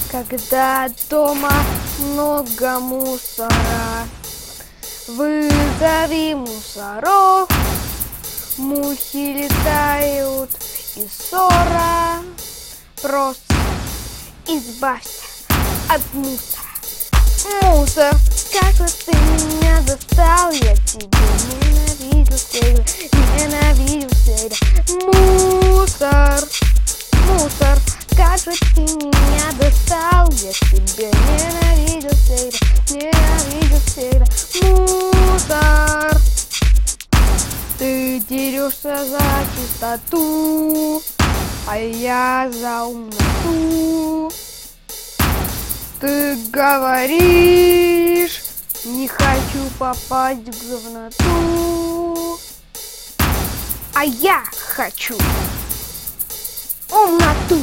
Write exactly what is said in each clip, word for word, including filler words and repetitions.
Когда дома много мусора, вызови мусоров. Мухи летают и ссора. Просто избавься от мусора. Мусор, как же ты меня достал, я тебя ненавидел всегда, ненавидел всегда. Мусор, мусор, как же ты меня достал, я тебя ненавидел всегда, ненавидел всегда. Мусор, ты дерешься за чистоту, а я за умноту. Ты говоришь, не хочу попасть в говноту, а я хочу умноту.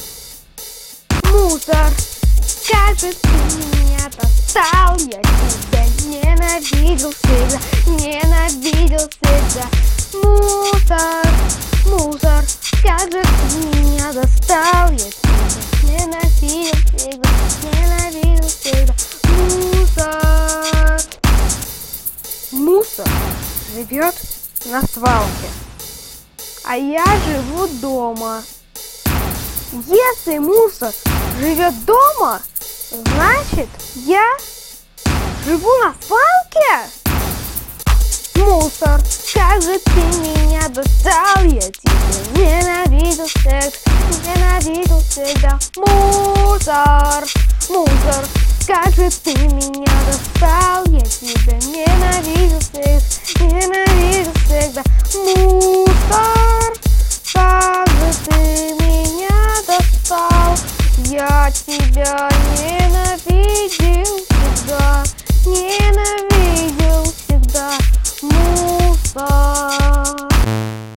Мусор, как же ты меня достал, я тебя ненавидел всегда, ненавидел всегда. Мусор, мусор, как же ты меня достал, я тебя ненавидел всегда, ненавидел всегда. Мусор. Мусор живет на свалке, а я живу дома. Если мусор живет дома, значит я живу на свалке? Мусор, как же ты меня достал, я тебя ненавидел всегда, ненавидел всегда. Мусор, мусор, как же ты меня достал, я тебя ненавидел всегда, ненавидел всегда. Мусор, как же ты меня достал, я тебя не